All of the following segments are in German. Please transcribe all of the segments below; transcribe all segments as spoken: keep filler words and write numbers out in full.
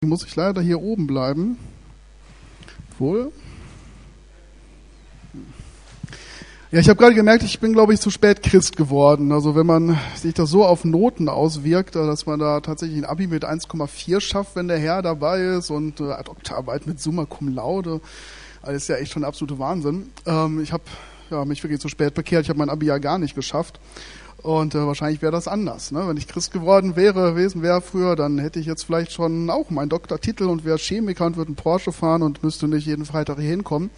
Muss ich leider hier oben bleiben. Wohl. Ja, ich habe gerade gemerkt, ich bin, glaube ich, zu spät Christ geworden. Also wenn man sich das so auf Noten auswirkt, dass man da tatsächlich ein Abi mit eins Komma vier schafft, wenn der Herr dabei ist und äh, Doktorarbeit mit Summa Cum Laude, das ist ja echt schon der absolute Wahnsinn. Ähm, ich habe ja, mich wirklich zu spät bekehrt. Ich habe mein Abi ja gar nicht geschafft. Und äh, wahrscheinlich wäre das anders. Ne? Wenn ich Christ geworden wäre, gewesen wäre früher, dann hätte ich jetzt vielleicht schon auch meinen Doktortitel und wäre Chemiker und würde einen Porsche fahren und müsste nicht jeden Freitag hier hinkommen.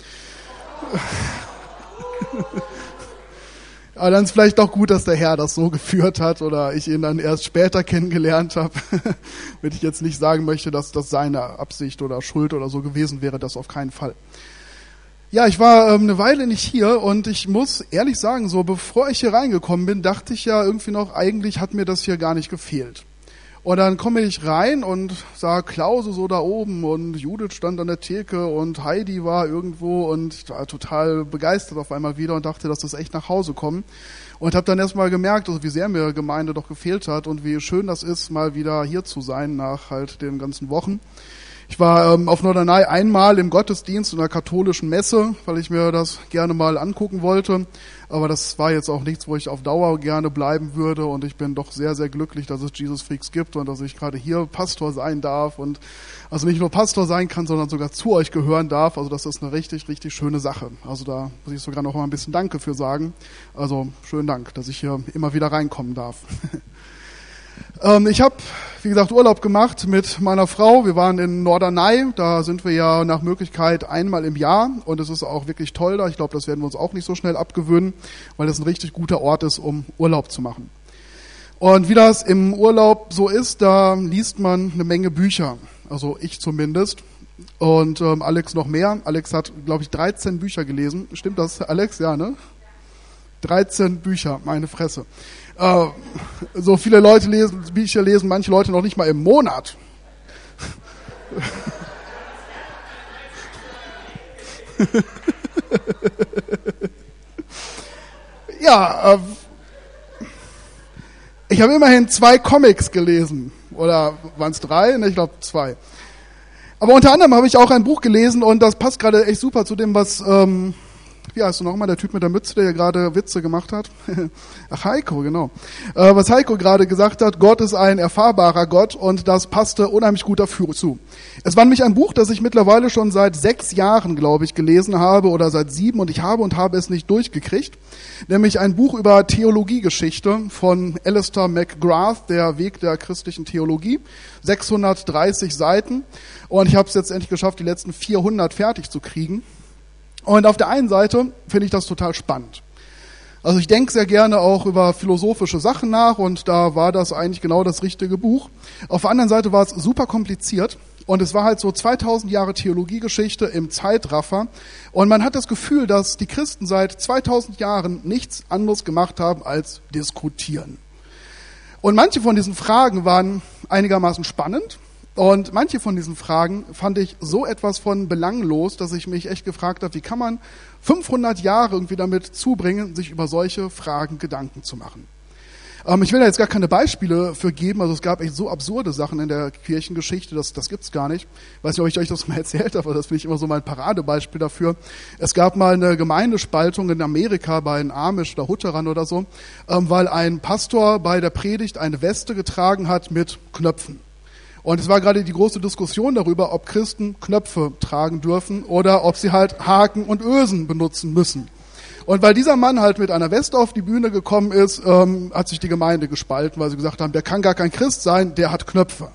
Aber dann ist vielleicht auch gut, dass der Herr das so geführt hat oder ich ihn dann erst später kennengelernt habe. Wenn ich jetzt nicht sagen möchte, dass das seine Absicht oder Schuld oder so gewesen wäre, das auf keinen Fall. Ja, ich war ähm, eine Weile nicht hier und ich muss ehrlich sagen, so bevor ich hier reingekommen bin, dachte ich ja irgendwie noch, eigentlich hat mir das hier gar nicht gefehlt. Und dann komme ich rein und sah Klause so da oben und Judith stand an der Theke und Heidi war irgendwo und ich war total begeistert auf einmal wieder und dachte, dass das echt nach Hause kommen. Und habe dann erstmal gemerkt, also wie sehr mir Gemeinde doch gefehlt hat und wie schön das ist, mal wieder hier zu sein nach halt den ganzen Wochen. Ich war ähm, auf Norderney einmal im Gottesdienst in einer katholischen Messe, weil ich mir das gerne mal angucken wollte. Aber das war jetzt auch nichts, wo ich auf Dauer gerne bleiben würde. Und ich bin doch sehr, sehr glücklich, dass es Jesus Freaks gibt und dass ich gerade hier Pastor sein darf. Und also nicht nur Pastor sein kann, sondern sogar zu euch gehören darf. Also das ist eine richtig, richtig schöne Sache. Also da muss ich sogar noch mal ein bisschen Danke für sagen. Also schönen Dank, dass ich hier immer wieder reinkommen darf. Ich habe, wie gesagt, Urlaub gemacht mit meiner Frau. Wir waren in Norderney. Da sind wir ja nach Möglichkeit einmal im Jahr. Und es ist auch wirklich toll da. Ich glaube, das werden wir uns auch nicht so schnell abgewöhnen, weil das ein richtig guter Ort ist, um Urlaub zu machen. Und wie das im Urlaub so ist, da liest man eine Menge Bücher. Also ich zumindest. Und ähm, Alex noch mehr. Alex hat, glaube ich, dreizehn Bücher gelesen. Stimmt das, Alex? Ja, ne? dreizehn Bücher, meine Fresse. Äh, so viele Leute lesen, Bücher lesen manche Leute noch nicht mal im Monat. Ja, äh, ich habe immerhin zwei Comics gelesen. Oder waren es drei? Ne, ich glaube zwei. Aber unter anderem habe ich auch ein Buch gelesen und das passt gerade echt super zu dem, was... Ähm, Wie heißt du nochmal, der Typ mit der Mütze, der ja gerade Witze gemacht hat? Ach, Heiko, genau. Äh, was Heiko gerade gesagt hat, Gott ist ein erfahrbarer Gott und das passte unheimlich gut dafür zu. Es war nämlich ein Buch, das ich mittlerweile schon seit sechs Jahren, glaube ich, gelesen habe oder seit sieben und ich habe und habe es nicht durchgekriegt. Nämlich ein Buch über Theologiegeschichte von Alistair McGrath, der Weg der christlichen Theologie. sechshundertdreißig Seiten und ich habe es jetzt endlich geschafft, die letzten vierhundert fertig zu kriegen. Und auf der einen Seite finde ich das total spannend. Also ich denke sehr gerne auch über philosophische Sachen nach und da war das eigentlich genau das richtige Buch. Auf der anderen Seite war es super kompliziert und es war halt so zweitausend Jahre Theologiegeschichte im Zeitraffer und man hat das Gefühl, dass die Christen seit zweitausend Jahren nichts anderes gemacht haben als diskutieren. Und manche von diesen Fragen waren einigermaßen spannend. Und manche von diesen Fragen fand ich so etwas von belanglos, dass ich mich echt gefragt habe, wie kann man fünfhundert Jahre irgendwie damit zubringen, sich über solche Fragen Gedanken zu machen. Ähm, ich will da jetzt gar keine Beispiele für geben, also es gab echt so absurde Sachen in der Kirchengeschichte, das, das gibt's gar nicht. Ich weiß nicht, ob ich euch das mal erzählt habe, aber das finde ich immer so mein Paradebeispiel dafür. Es gab mal eine Gemeindespaltung in Amerika bei den Amish oder Hutterern oder so, ähm, weil ein Pastor bei der Predigt eine Weste getragen hat mit Knöpfen. Und es war gerade die große Diskussion darüber, ob Christen Knöpfe tragen dürfen oder ob sie halt Haken und Ösen benutzen müssen. Und weil dieser Mann halt mit einer Weste auf die Bühne gekommen ist, ähm, hat sich die Gemeinde gespalten, weil sie gesagt haben, der kann gar kein Christ sein, der hat Knöpfe.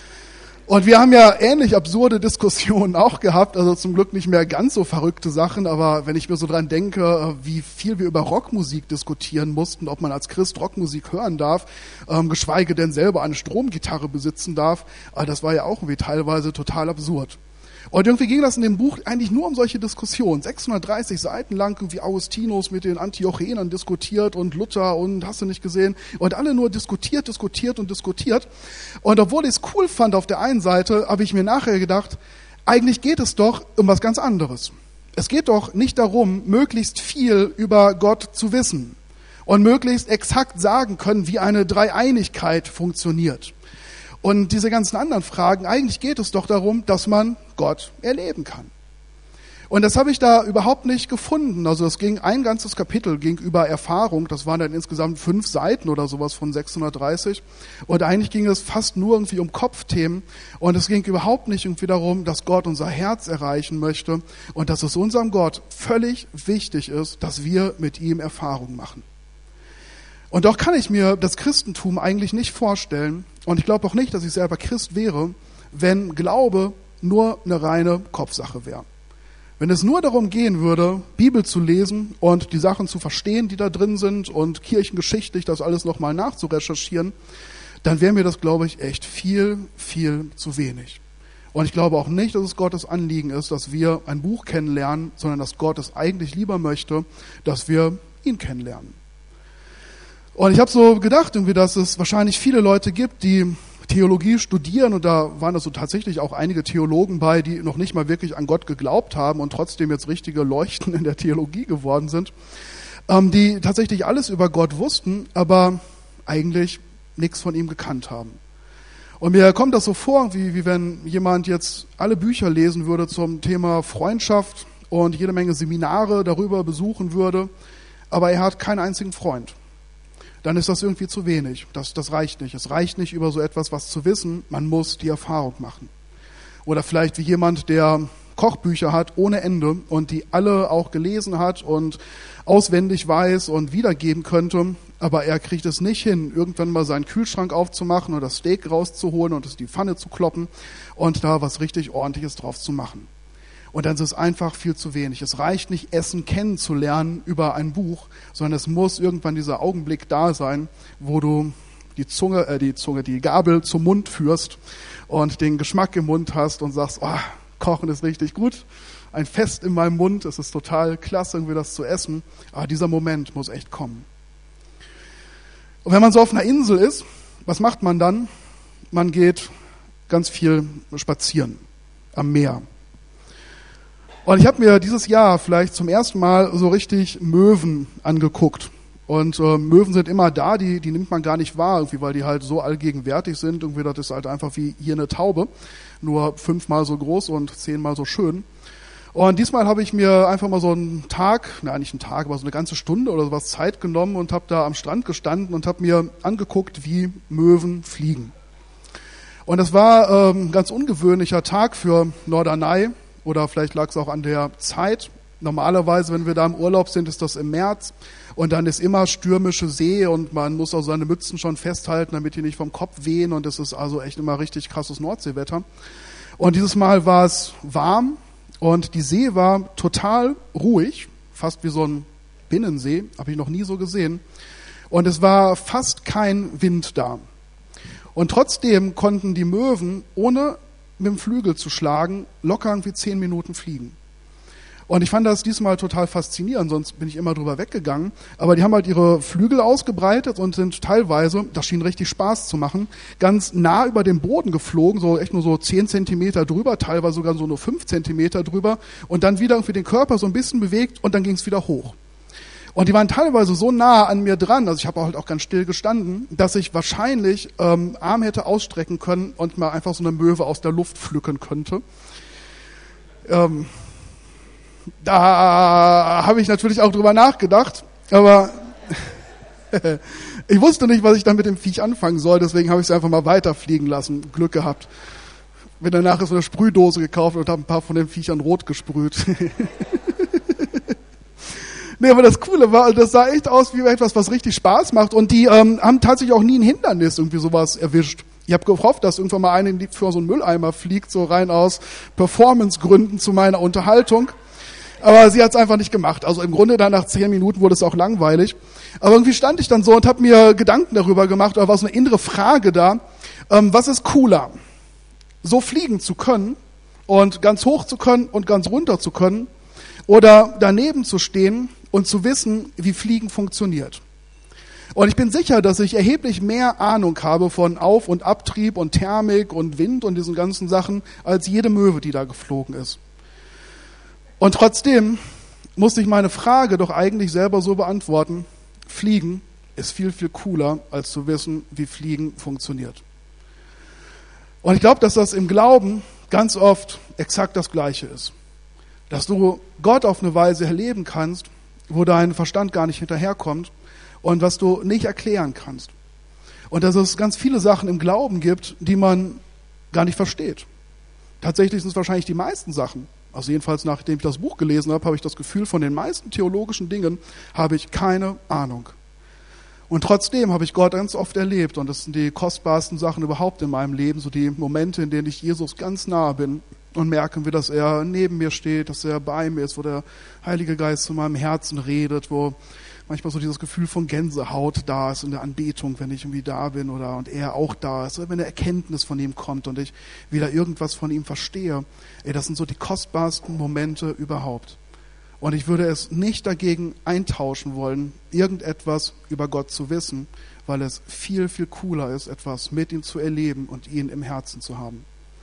Und wir haben ja ähnlich absurde Diskussionen auch gehabt, also zum Glück nicht mehr ganz so verrückte Sachen, aber wenn ich mir so dran denke, wie viel wir über Rockmusik diskutieren mussten, ob man als Christ Rockmusik hören darf, ähm, geschweige denn selber eine Stromgitarre besitzen darf, äh, das war ja auch irgendwie teilweise total absurd. Und irgendwie ging das in dem Buch eigentlich nur um solche Diskussionen. sechshundertdreißig Seiten lang irgendwie Augustinus mit den Antiochenern diskutiert und Luther und hast du nicht gesehen. Und alle nur diskutiert, diskutiert und diskutiert. Und obwohl ich es cool fand auf der einen Seite, habe ich mir nachher gedacht, eigentlich geht es doch um was ganz anderes. Es geht doch nicht darum, möglichst viel über Gott zu wissen und möglichst exakt sagen können, wie eine Dreieinigkeit funktioniert. Und diese ganzen anderen Fragen, eigentlich geht es doch darum, dass man Gott erleben kann. Und das habe ich da überhaupt nicht gefunden. Also das ging ein ganzes Kapitel ging über Erfahrung. Das waren dann insgesamt fünf Seiten oder sowas von sechshundertdreißig. Und eigentlich ging es fast nur irgendwie um Kopfthemen. Und es ging überhaupt nicht irgendwie darum, dass Gott unser Herz erreichen möchte und dass es unserem Gott völlig wichtig ist, dass wir mit ihm Erfahrung machen. Und doch kann ich mir das Christentum eigentlich nicht vorstellen, und ich glaube auch nicht, dass ich selber Christ wäre, wenn Glaube nur eine reine Kopfsache wäre. Wenn es nur darum gehen würde, Bibel zu lesen und die Sachen zu verstehen, die da drin sind und kirchengeschichtlich das alles nochmal nachzurecherchieren, dann wäre mir das, glaube ich, echt viel, viel zu wenig. Und ich glaube auch nicht, dass es Gottes Anliegen ist, dass wir ein Buch kennenlernen, sondern dass Gott es eigentlich lieber möchte, dass wir ihn kennenlernen. Und ich habe so gedacht, irgendwie, dass es wahrscheinlich viele Leute gibt, die Theologie studieren, und da waren also tatsächlich auch einige Theologen bei, die noch nicht mal wirklich an Gott geglaubt haben und trotzdem jetzt richtige Leuchten in der Theologie geworden sind, ähm, die tatsächlich alles über Gott wussten, aber eigentlich nichts von ihm gekannt haben. Und mir kommt das so vor, wie, wie wenn jemand jetzt alle Bücher lesen würde zum Thema Freundschaft und jede Menge Seminare darüber besuchen würde, aber er hat keinen einzigen Freund. Dann ist das irgendwie zu wenig. Das, das reicht nicht. Es reicht nicht, über so etwas was zu wissen. Man muss die Erfahrung machen. Oder vielleicht wie jemand, der Kochbücher hat ohne Ende und die alle auch gelesen hat und auswendig weiß und wiedergeben könnte, aber er kriegt es nicht hin, irgendwann mal seinen Kühlschrank aufzumachen und das Steak rauszuholen und es in die Pfanne zu kloppen und da was richtig Ordentliches drauf zu machen. Und dann ist es einfach viel zu wenig. Es reicht nicht, Essen kennenzulernen über ein Buch, sondern es muss irgendwann dieser Augenblick da sein, wo du die Zunge, äh, die Zunge, die Gabel zum Mund führst und den Geschmack im Mund hast und sagst, oh, Kochen ist richtig gut, ein Fest in meinem Mund, es ist total klasse, irgendwie das zu essen. Aber dieser Moment muss echt kommen. Und wenn man so auf einer Insel ist, was macht man dann? Man geht ganz viel spazieren am Meer. Und ich habe mir dieses Jahr vielleicht zum ersten Mal so richtig Möwen angeguckt. Und äh, Möwen sind immer da, die, die nimmt man gar nicht wahr, irgendwie, weil die halt so allgegenwärtig sind. Irgendwie, das ist halt einfach wie hier eine Taube, nur fünfmal so groß und zehnmal so schön. Und diesmal habe ich mir einfach mal so einen Tag, nein, nicht einen Tag, aber so eine ganze Stunde oder sowas Zeit genommen und habe da am Strand gestanden und habe mir angeguckt, wie Möwen fliegen. Und das war ähm, ein ganz ungewöhnlicher Tag für Norderney. Oder vielleicht lag es auch an der Zeit. Normalerweise, wenn wir da im Urlaub sind, ist das im März. Und dann ist immer stürmische See und man muss auch seine Mützen schon festhalten, damit die nicht vom Kopf wehen. Und es ist also echt immer richtig krasses Nordseewetter. Und dieses Mal war es warm und die See war total ruhig. Fast wie so ein Binnensee, habe ich noch nie so gesehen. Und es war fast kein Wind da. Und trotzdem konnten die Möwen ohne mit dem Flügel zu schlagen, locker irgendwie zehn Minuten fliegen. Und ich fand das diesmal total faszinierend, sonst bin ich immer drüber weggegangen. Aber die haben halt ihre Flügel ausgebreitet und sind teilweise, das schien richtig Spaß zu machen, ganz nah über den Boden geflogen, so echt nur so zehn Zentimeter drüber, teilweise sogar so nur fünf Zentimeter drüber und dann wieder irgendwie den Körper so ein bisschen bewegt und dann ging es wieder hoch. Und die waren teilweise so nah an mir dran, also ich habe halt auch ganz still gestanden, dass ich wahrscheinlich ähm, Arm hätte ausstrecken können und mal einfach so eine Möwe aus der Luft pflücken könnte. Ähm, da habe ich natürlich auch drüber nachgedacht, aber ich wusste nicht, was ich dann mit dem Viech anfangen soll, deswegen habe ich es einfach mal weiterfliegen lassen. Glück gehabt. Bin danach so eine Sprühdose gekauft und habe ein paar von den Viechern rot gesprüht. Nee, aber das Coole war, das sah echt aus wie etwas, was richtig Spaß macht. Und die ähm, haben tatsächlich auch nie ein Hindernis irgendwie sowas erwischt. Ich habe gehofft, dass irgendwann mal eine für so einen Mülleimer fliegt, so rein aus Performance-Gründen zu meiner Unterhaltung. Aber sie hat es einfach nicht gemacht. Also im Grunde dann nach zehn Minuten wurde es auch langweilig. Aber irgendwie stand ich dann so und habe mir Gedanken darüber gemacht, oder war so eine innere Frage da, ähm, was ist cooler? So fliegen zu können und ganz hoch zu können und ganz runter zu können oder daneben zu stehen und zu wissen, wie Fliegen funktioniert. Und ich bin sicher, dass ich erheblich mehr Ahnung habe von Auf- und Abtrieb und Thermik und Wind und diesen ganzen Sachen, als jede Möwe, die da geflogen ist. Und trotzdem musste ich meine Frage doch eigentlich selber so beantworten, Fliegen ist viel, viel cooler, als zu wissen, wie Fliegen funktioniert. Und ich glaube, dass das im Glauben ganz oft exakt das Gleiche ist. Dass du Gott auf eine Weise erleben kannst, wo dein Verstand gar nicht hinterherkommt und was du nicht erklären kannst. Und dass es ganz viele Sachen im Glauben gibt, die man gar nicht versteht. Tatsächlich sind es wahrscheinlich die meisten Sachen. Also jedenfalls, nachdem ich das Buch gelesen habe, habe ich das Gefühl, von den meisten theologischen Dingen habe ich keine Ahnung. Und trotzdem habe ich Gott ganz oft erlebt. Und das sind die kostbarsten Sachen überhaupt in meinem Leben. So die Momente, in denen ich Jesus ganz nahe bin und merke, wie dass er neben mir steht, dass er bei mir ist, wo der Heilige Geist zu meinem Herzen redet, wo manchmal so dieses Gefühl von Gänsehaut da ist in der Anbetung, wenn ich irgendwie da bin oder und er auch da ist, oder wenn eine Erkenntnis von ihm kommt und ich wieder irgendwas von ihm verstehe. Ey, das sind so die kostbarsten Momente überhaupt. Und ich würde es nicht dagegen eintauschen wollen, irgendetwas über Gott zu wissen, weil es viel, viel cooler ist, etwas mit ihm zu erleben und ihn im Herzen zu haben.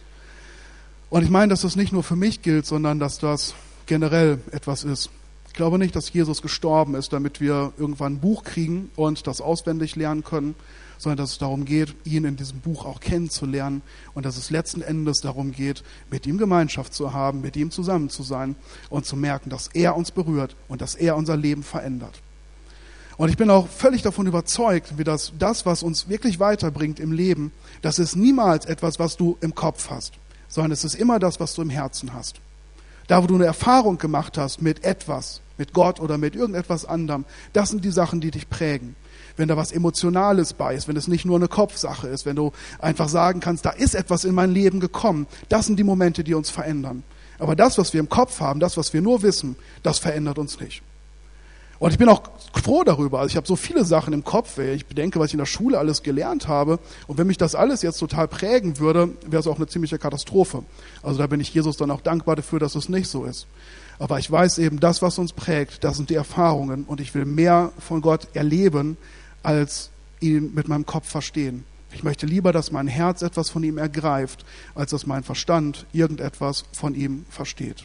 Und ich meine, dass das nicht nur für mich gilt, sondern dass das generell etwas ist. Ich glaube nicht, dass Jesus gestorben ist, damit wir irgendwann ein Buch kriegen und das auswendig lernen können, sondern dass es darum geht, ihn in diesem Buch auch kennenzulernen und dass es letzten Endes darum geht, mit ihm Gemeinschaft zu haben, mit ihm zusammen zu sein und zu merken, dass er uns berührt und dass er unser Leben verändert. Und ich bin auch völlig davon überzeugt, wie das, das, was uns wirklich weiterbringt im Leben, das ist niemals etwas, was du im Kopf hast, sondern es ist immer das, was du im Herzen hast. Da, wo du eine Erfahrung gemacht hast mit etwas, mit Gott oder mit irgendetwas anderem, das sind die Sachen, die dich prägen. Wenn da was Emotionales bei ist, wenn es nicht nur eine Kopfsache ist, wenn du einfach sagen kannst, da ist etwas in mein Leben gekommen, das sind die Momente, die uns verändern. Aber das, was wir im Kopf haben, das, was wir nur wissen, das verändert uns nicht. Und ich bin auch froh darüber. Also ich habe so viele Sachen im Kopf. Ich bedenke, was ich in der Schule alles gelernt habe. Und wenn mich das alles jetzt total prägen würde, wäre es auch eine ziemliche Katastrophe. Also da bin ich Jesus dann auch dankbar dafür, dass es nicht so ist. Aber ich weiß eben, das, was uns prägt, das sind die Erfahrungen. Und ich will mehr von Gott erleben, als ihn mit meinem Kopf verstehen. Ich möchte lieber, dass mein Herz etwas von ihm ergreift, als dass mein Verstand irgendetwas von ihm versteht.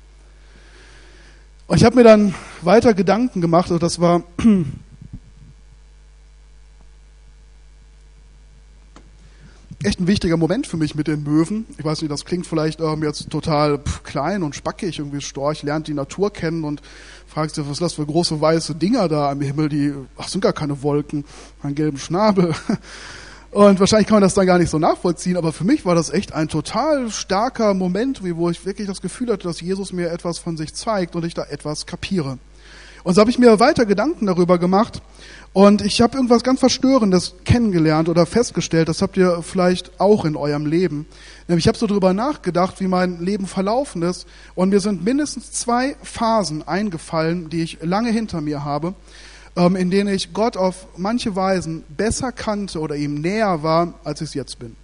Und ich habe mir dann weiter Gedanken gemacht, und das war echt ein wichtiger Moment für mich mit den Möwen. Ich weiß nicht, das klingt vielleicht ähm, jetzt total pff, klein und spackig, irgendwie Storch lernt die Natur kennen und fragst dir, was ist das für große weiße Dinger da am Himmel, die, ach, sind gar keine Wolken, einen gelben Schnabel. Und wahrscheinlich kann man das dann gar nicht so nachvollziehen, aber für mich war das echt ein total starker Moment, wo ich wirklich das Gefühl hatte, dass Jesus mir etwas von sich zeigt und ich da etwas kapiere. Und so habe ich mir weiter Gedanken darüber gemacht und ich habe irgendwas ganz Verstörendes kennengelernt oder festgestellt, das habt ihr vielleicht auch in eurem Leben. Nämlich ich habe so darüber nachgedacht, wie mein Leben verlaufen ist und mir sind mindestens zwei Phasen eingefallen, die ich lange hinter mir habe, in denen ich Gott auf manche Weisen besser kannte oder ihm näher war, als ich es jetzt bin.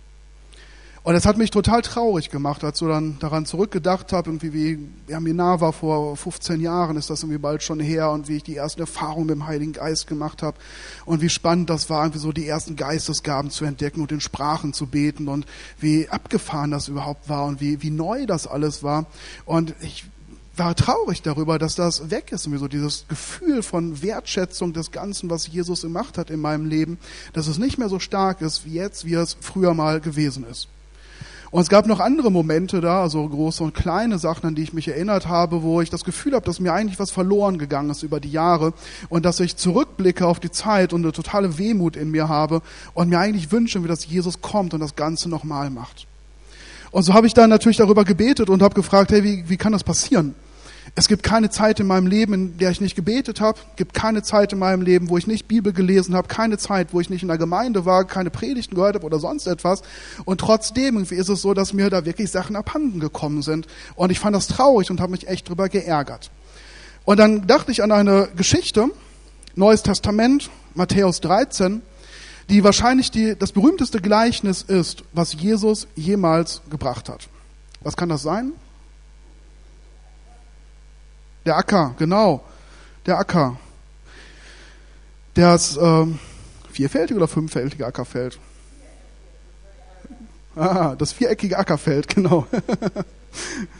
Und das hat mich total traurig gemacht, als ich dann daran zurückgedacht habe, irgendwie wie er mir nah war vor fünfzehn Jahren, ist das irgendwie bald schon her, und wie ich die ersten Erfahrungen mit dem Heiligen Geist gemacht habe und wie spannend das war, irgendwie so die ersten Geistesgaben zu entdecken und in Sprachen zu beten und wie abgefahren das überhaupt war und wie, wie neu das alles war. Und ich war traurig darüber, dass das weg ist, so dieses Gefühl von Wertschätzung des Ganzen, was Jesus gemacht hat in meinem Leben, dass es nicht mehr so stark ist wie jetzt, wie es früher mal gewesen ist. Und es gab noch andere Momente da, also große und kleine Sachen, an die ich mich erinnert habe, wo ich das Gefühl habe, dass mir eigentlich was verloren gegangen ist über die Jahre und dass ich zurückblicke auf die Zeit und eine totale Wehmut in mir habe und mir eigentlich wünsche, wie das Jesus kommt und das Ganze nochmal macht. Und so habe ich dann natürlich darüber gebetet und habe gefragt, hey, wie, wie kann das passieren? Es gibt keine Zeit in meinem Leben, in der ich nicht gebetet habe, es gibt keine Zeit in meinem Leben, wo ich nicht Bibel gelesen habe, keine Zeit, wo ich nicht in der Gemeinde war, keine Predigten gehört habe oder sonst etwas. Und trotzdem irgendwie ist es so, dass mir da wirklich Sachen abhanden gekommen sind. Und ich fand das traurig und habe mich echt drüber geärgert. Und dann dachte ich an eine Geschichte, Neues Testament, Matthäus dreizehn, die wahrscheinlich die, das berühmteste Gleichnis ist, was Jesus jemals gebracht hat. Was kann das sein? Der Acker, genau, der Acker. Das ähm, vierfältige oder fünffältige Ackerfeld? Ah, das viereckige Ackerfeld, genau.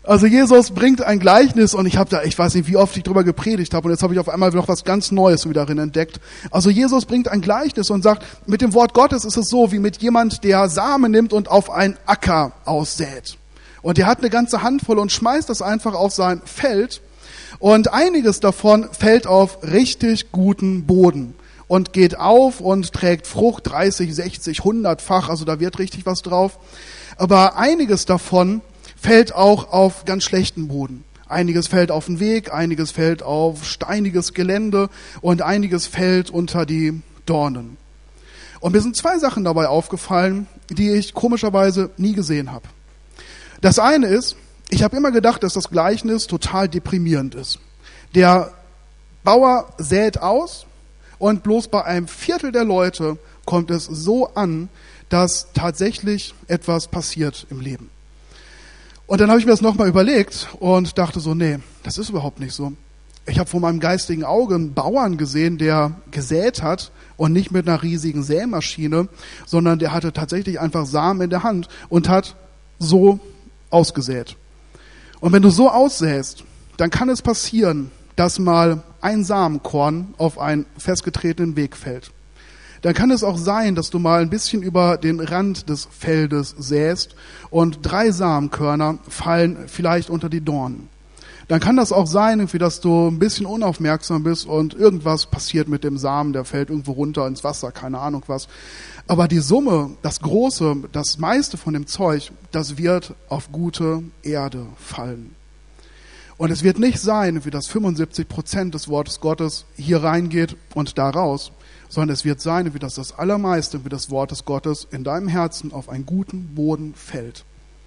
Also Jesus bringt ein Gleichnis und ich habe da, ich weiß nicht, wie oft ich drüber gepredigt habe und jetzt habe ich auf einmal noch was ganz Neues wieder drin entdeckt. Also Jesus bringt ein Gleichnis und sagt, mit dem Wort Gottes ist es so, wie mit jemand, der Samen nimmt und auf einen Acker aussät. Und der hat eine ganze Handvoll und schmeißt das einfach auf sein Feld und einiges davon fällt auf richtig guten Boden und geht auf und trägt Frucht dreißig, sechzig, hundertfach, also da wird richtig was drauf. Aber einiges davon fällt auch auf ganz schlechten Boden. Einiges fällt auf den Weg, einiges fällt auf steiniges Gelände und einiges fällt unter die Dornen. Und mir sind zwei Sachen dabei aufgefallen, die ich komischerweise nie gesehen habe. Das eine ist, ich habe immer gedacht, dass das Gleichnis total deprimierend ist. Der Bauer sät aus und bloß bei einem Viertel der Leute kommt es so an, dass tatsächlich etwas passiert im Leben. Und dann habe ich mir das nochmal überlegt und dachte so, nee, das ist überhaupt nicht so. Ich habe vor meinem geistigen Auge einen Bauern gesehen, der gesät hat und nicht mit einer riesigen Sämaschine, sondern der hatte tatsächlich einfach Samen in der Hand und hat so ausgesät. Und wenn du so aussäst, dann kann es passieren, dass mal ein Samenkorn auf einen festgetretenen Weg fällt. Dann kann es auch sein, dass du mal ein bisschen über den Rand des Feldes säst und drei Samenkörner fallen vielleicht unter die Dornen. Dann kann das auch sein, irgendwie, dass du ein bisschen unaufmerksam bist und irgendwas passiert mit dem Samen, der fällt irgendwo runter ins Wasser, keine Ahnung was. Aber die Summe, das Große, das meiste von dem Zeug, das wird auf gute Erde fallen. Und es wird nicht sein, wie das fünfundsiebzig Prozent des Wortes Gottes hier reingeht und da raus, sondern es wird sein, wie das das Allermeiste, wie das Wort des Gottes in deinem Herzen auf einen guten Boden fällt.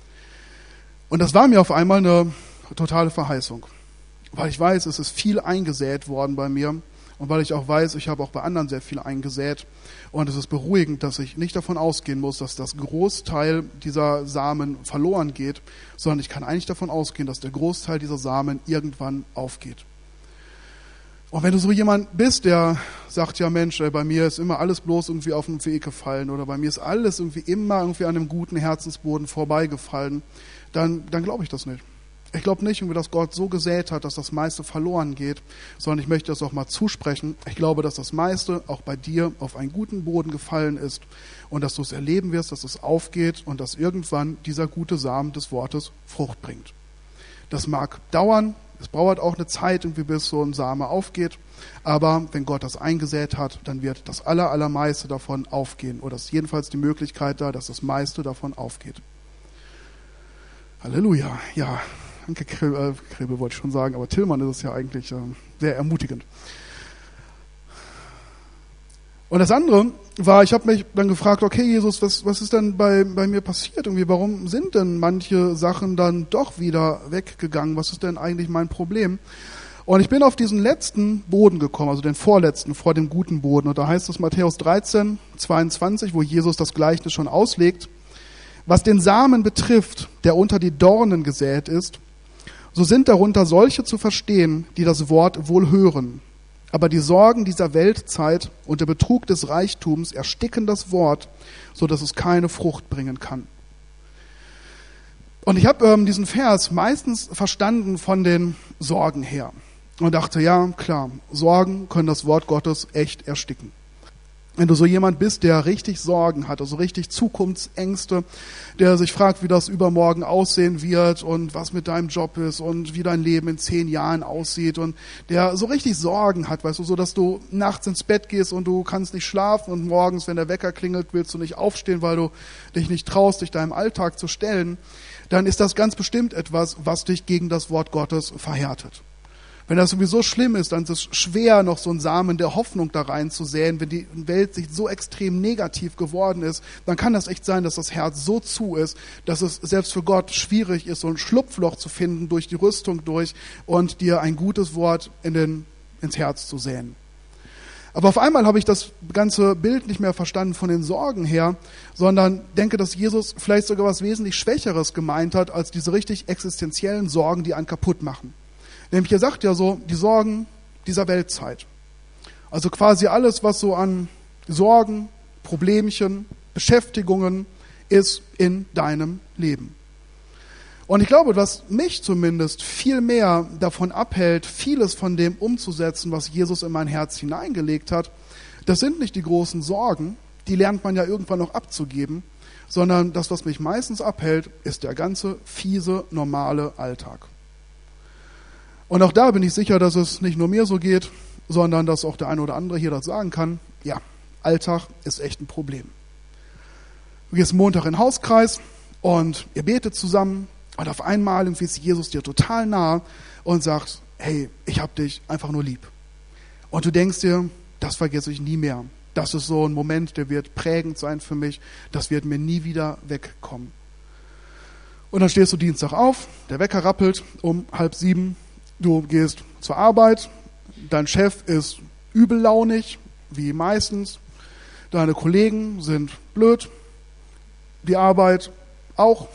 Und das war mir auf einmal eine totale Verheißung, weil ich weiß, es ist viel eingesät worden bei mir und weil ich auch weiß, ich habe auch bei anderen sehr viel eingesät und es ist beruhigend, dass ich nicht davon ausgehen muss, dass das Großteil dieser Samen verloren geht, sondern ich kann eigentlich davon ausgehen, dass der Großteil dieser Samen irgendwann aufgeht. Und wenn du so jemand bist, der sagt, ja Mensch, ey, bei mir ist immer alles bloß irgendwie auf den Weg gefallen oder bei mir ist alles irgendwie immer irgendwie an einem guten Herzensboden vorbeigefallen, dann, dann glaube ich das nicht. Ich glaube nicht, irgendwie, dass Gott so gesät hat, dass das meiste verloren geht, sondern ich möchte das auch mal zusprechen. Ich glaube, dass das meiste auch bei dir auf einen guten Boden gefallen ist und dass du es erleben wirst, dass es aufgeht und dass irgendwann dieser gute Samen des Wortes Frucht bringt. Das mag dauern. Es dauert auch eine Zeit, irgendwie, bis so ein Same aufgeht. Aber wenn Gott das eingesät hat, dann wird das aller, allermeiste davon aufgehen. Oder ist jedenfalls die Möglichkeit da, dass das meiste davon aufgeht. Halleluja. Ja, danke, Kribbel, äh, Kribbel wollte ich schon sagen, aber Tillmann ist es ja eigentlich äh, sehr ermutigend. Und das andere war, ich habe mich dann gefragt, okay Jesus, was, was ist denn bei, bei mir passiert? Irgendwie, warum sind denn manche Sachen dann doch wieder weggegangen? Was ist denn eigentlich mein Problem? Und ich bin auf diesen letzten Boden gekommen, also den vorletzten, vor dem guten Boden. Und da heißt es Matthäus dreizehn, zweiundzwanzig, wo Jesus das Gleichnis schon auslegt. Was den Samen betrifft, der unter die Dornen gesät ist, so sind darunter solche zu verstehen, die das Wort wohl hören. Aber die Sorgen dieser Weltzeit und der Betrug des Reichtums ersticken das Wort, so dass es keine Frucht bringen kann. Und ich habe ähm, diesen Vers meistens verstanden von den Sorgen her und dachte, ja klar, Sorgen können das Wort Gottes echt ersticken. Wenn du so jemand bist, der richtig Sorgen hat, also richtig Zukunftsängste, der sich fragt, wie das übermorgen aussehen wird und was mit deinem Job ist und wie dein Leben in zehn Jahren aussieht und der so richtig Sorgen hat, weißt du, so dass du nachts ins Bett gehst und du kannst nicht schlafen und morgens, wenn der Wecker klingelt, willst du nicht aufstehen, weil du dich nicht traust, dich deinem Alltag zu stellen, dann ist das ganz bestimmt etwas, was dich gegen das Wort Gottes verhärtet. Wenn das sowieso schlimm ist, dann ist es schwer, noch so einen Samen der Hoffnung da reinzusäen. Wenn die Welt sich so extrem negativ geworden ist, dann kann das echt sein, dass das Herz so zu ist, dass es selbst für Gott schwierig ist, so ein Schlupfloch zu finden durch die Rüstung durch und dir ein gutes Wort in den, ins Herz zu säen. Aber auf einmal habe ich das ganze Bild nicht mehr verstanden von den Sorgen her, sondern denke, dass Jesus vielleicht sogar was wesentlich Schwächeres gemeint hat, als diese richtig existenziellen Sorgen, die einen kaputt machen. Nämlich, er sagt ja so, die Sorgen dieser Weltzeit. Also quasi alles, was so an Sorgen, Problemchen, Beschäftigungen ist in deinem Leben. Und ich glaube, was mich zumindest viel mehr davon abhält, vieles von dem umzusetzen, was Jesus in mein Herz hineingelegt hat, das sind nicht die großen Sorgen, die lernt man ja irgendwann noch abzugeben, sondern das, was mich meistens abhält, ist der ganze fiese, normale Alltag. Und auch da bin ich sicher, dass es nicht nur mir so geht, sondern dass auch der eine oder andere hier das sagen kann, ja, Alltag ist echt ein Problem. Du gehst Montag in den Hauskreis und ihr betet zusammen und auf einmal irgendwie ist Jesus dir total nah und sagt, hey, ich hab dich einfach nur lieb. Und du denkst dir, das vergesse ich nie mehr. Das ist so ein Moment, der wird prägend sein für mich. Das wird mir nie wieder wegkommen. Und dann stehst du Dienstag auf, der Wecker rappelt um halb sieben. Du gehst zur Arbeit, dein Chef ist übellaunig, wie meistens. Deine Kollegen sind blöd, die Arbeit auch.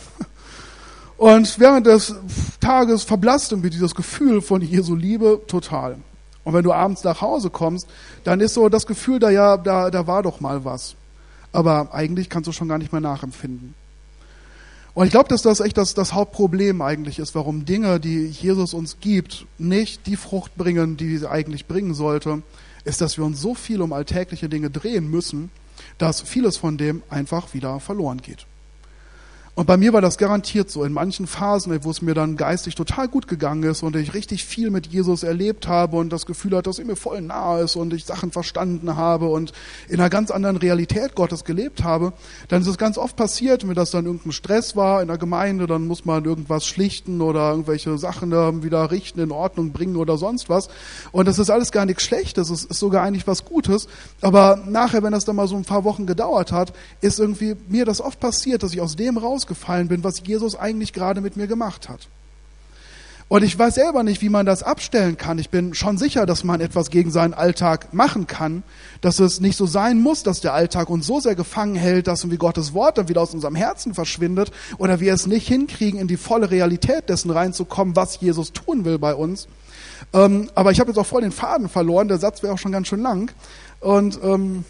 Und während des Tages verblasst irgendwie dieses Gefühl von Jesu Liebe total. Und wenn du abends nach Hause kommst, dann ist so das Gefühl, da ja, da, da war doch mal was. Aber eigentlich kannst du schon gar nicht mehr nachempfinden. Und ich glaube, dass das echt das, das Hauptproblem eigentlich ist, warum Dinge, die Jesus uns gibt, nicht die Frucht bringen, die sie eigentlich bringen sollte, ist, dass wir uns so viel um alltägliche Dinge drehen müssen, dass vieles von dem einfach wieder verloren geht. Und bei mir war das garantiert so. In manchen Phasen, wo es mir dann geistig total gut gegangen ist und ich richtig viel mit Jesus erlebt habe und das Gefühl hatte, dass er mir voll nahe ist und ich Sachen verstanden habe und in einer ganz anderen Realität Gottes gelebt habe, dann ist es ganz oft passiert, wenn das dann irgendein Stress war in der Gemeinde, dann muss man irgendwas schlichten oder irgendwelche Sachen wieder richten, in Ordnung bringen oder sonst was. Und das ist alles gar nichts Schlechtes, es ist sogar eigentlich was Gutes. Aber nachher, wenn das dann mal so ein paar Wochen gedauert hat, ist irgendwie mir das oft passiert, dass ich aus dem raus gefallen bin, was Jesus eigentlich gerade mit mir gemacht hat. Und ich weiß selber nicht, wie man das abstellen kann. Ich bin schon sicher, dass man etwas gegen seinen Alltag machen kann, dass es nicht so sein muss, dass der Alltag uns so sehr gefangen hält, dass irgendwie Gottes Wort dann wieder aus unserem Herzen verschwindet oder wir es nicht hinkriegen, in die volle Realität dessen reinzukommen, was Jesus tun will bei uns. Ähm, aber ich habe jetzt auch voll den Faden verloren, der Satz wäre auch schon ganz schön lang. Und ähm,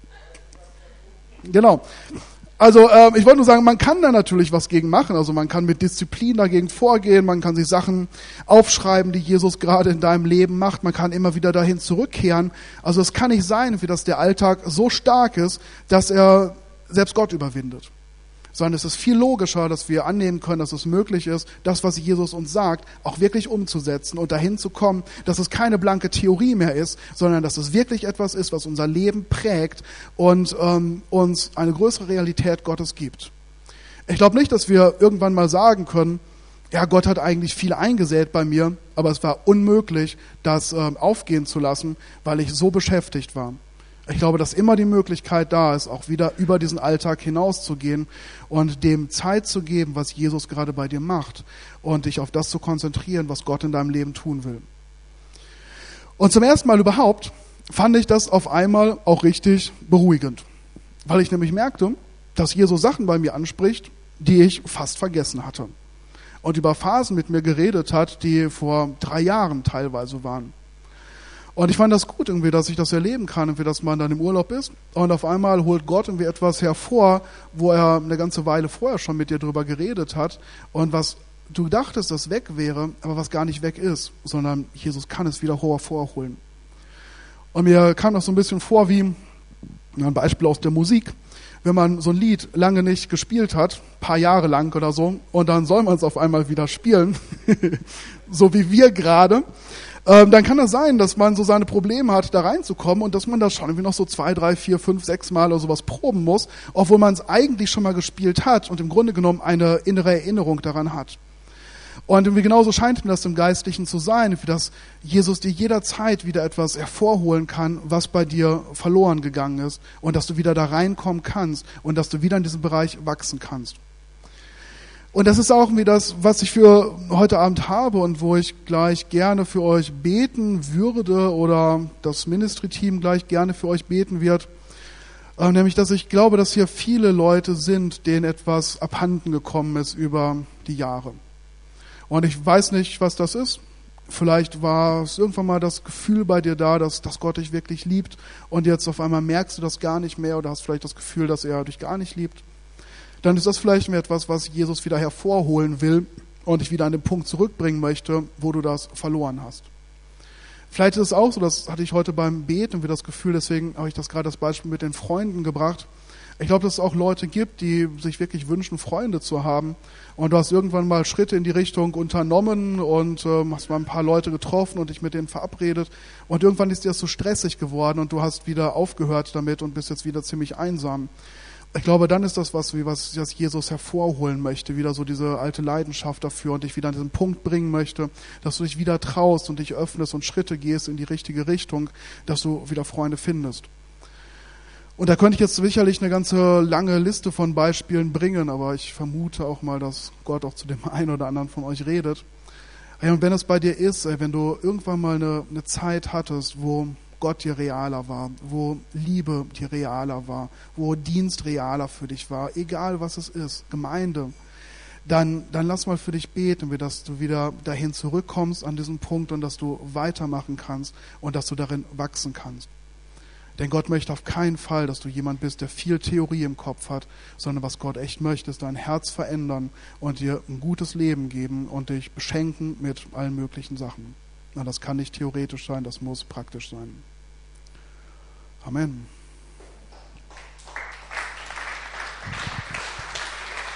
genau. Also äh, ich wollte nur sagen, man kann da natürlich was gegen machen. Also man kann mit Disziplin dagegen vorgehen, man kann sich Sachen aufschreiben, die Jesus gerade in deinem Leben macht. Man kann immer wieder dahin zurückkehren. Also es kann nicht sein, wie dass der Alltag so stark ist, dass er selbst Gott überwindet. Sondern es ist viel logischer, dass wir annehmen können, dass es möglich ist, das, was Jesus uns sagt, auch wirklich umzusetzen und dahin zu kommen, dass es keine blanke Theorie mehr ist, sondern dass es wirklich etwas ist, was unser Leben prägt und ähm, uns eine größere Realität Gottes gibt. Ich glaube nicht, dass wir irgendwann mal sagen können, ja, Gott hat eigentlich viel eingesät bei mir, aber es war unmöglich, das ähm, aufgehen zu lassen, weil ich so beschäftigt war. Ich glaube, dass immer die Möglichkeit da ist, auch wieder über diesen Alltag hinauszugehen und dem Zeit zu geben, was Jesus gerade bei dir macht und dich auf das zu konzentrieren, was Gott in deinem Leben tun will. Und zum ersten Mal überhaupt fand ich das auf einmal auch richtig beruhigend, weil ich nämlich merkte, dass Jesus Sachen bei mir anspricht, die ich fast vergessen hatte und über Phasen mit mir geredet hat, die vor drei Jahren teilweise waren. Und ich fand das gut irgendwie, dass ich das erleben kann, irgendwie, dass man dann im Urlaub ist und auf einmal holt Gott irgendwie etwas hervor, wo er eine ganze Weile vorher schon mit dir drüber geredet hat und was du dachtest, das weg wäre, aber was gar nicht weg ist, sondern Jesus kann es wieder hervorholen. Und mir kam das so ein bisschen vor wie ein Beispiel aus der Musik, wenn man so ein Lied lange nicht gespielt hat, paar Jahre lang oder so, und dann soll man es auf einmal wieder spielen, so wie wir gerade, ähm, dann kann das sein, dass man so seine Probleme hat, da reinzukommen und dass man das schon irgendwie noch so zwei, drei, vier, fünf, sechs Mal oder sowas proben muss, obwohl man es eigentlich schon mal gespielt hat und im Grunde genommen eine innere Erinnerung daran hat. Und irgendwie genauso scheint mir das im Geistlichen zu sein, wie dass Jesus dir jederzeit wieder etwas hervorholen kann, was bei dir verloren gegangen ist und dass du wieder da reinkommen kannst und dass du wieder in diesem Bereich wachsen kannst. Und das ist auch irgendwie das, was ich für heute Abend habe und wo ich gleich gerne für euch beten würde oder das Ministry-Team gleich gerne für euch beten wird. Äh, nämlich, dass ich glaube, dass hier viele Leute sind, denen etwas abhanden gekommen ist über die Jahre. Und ich weiß nicht, was das ist. Vielleicht war es irgendwann mal das Gefühl bei dir da, dass, dass Gott dich wirklich liebt und jetzt auf einmal merkst du das gar nicht mehr oder hast vielleicht das Gefühl, dass er dich gar nicht liebt. Dann ist das vielleicht mehr etwas, was Jesus wieder hervorholen will und dich wieder an den Punkt zurückbringen möchte, wo du das verloren hast. Vielleicht ist es auch so, das hatte ich heute beim Beten und wieder das Gefühl, deswegen habe ich das gerade das Beispiel mit den Freunden gebracht. Ich glaube, dass es auch Leute gibt, die sich wirklich wünschen, Freunde zu haben. Und du hast irgendwann mal Schritte in die Richtung unternommen und äh, hast mal ein paar Leute getroffen und dich mit denen verabredet. Und irgendwann ist dir das so stressig geworden und du hast wieder aufgehört damit und bist jetzt wieder ziemlich einsam. Ich glaube, dann ist das was, wie was das Jesus hervorholen möchte, wieder so diese alte Leidenschaft dafür und dich wieder an diesen Punkt bringen möchte, dass du dich wieder traust und dich öffnest und Schritte gehst in die richtige Richtung, dass du wieder Freunde findest. Und da könnte ich jetzt sicherlich eine ganze lange Liste von Beispielen bringen, aber ich vermute auch mal, dass Gott auch zu dem einen oder anderen von euch redet. Und wenn es bei dir ist, wenn du irgendwann mal eine, eine Zeit hattest, wo Gott dir realer war, wo Liebe dir realer war, wo Dienst realer für dich war, egal was es ist, Gemeinde, dann, dann lass mal für dich beten, dass du wieder dahin zurückkommst an diesen Punkt und dass du weitermachen kannst und dass du darin wachsen kannst. Denn Gott möchte auf keinen Fall, dass du jemand bist, der viel Theorie im Kopf hat, sondern was Gott echt möchte, ist dein Herz verändern und dir ein gutes Leben geben und dich beschenken mit allen möglichen Sachen. Na, das kann nicht theoretisch sein, das muss praktisch sein. Amen.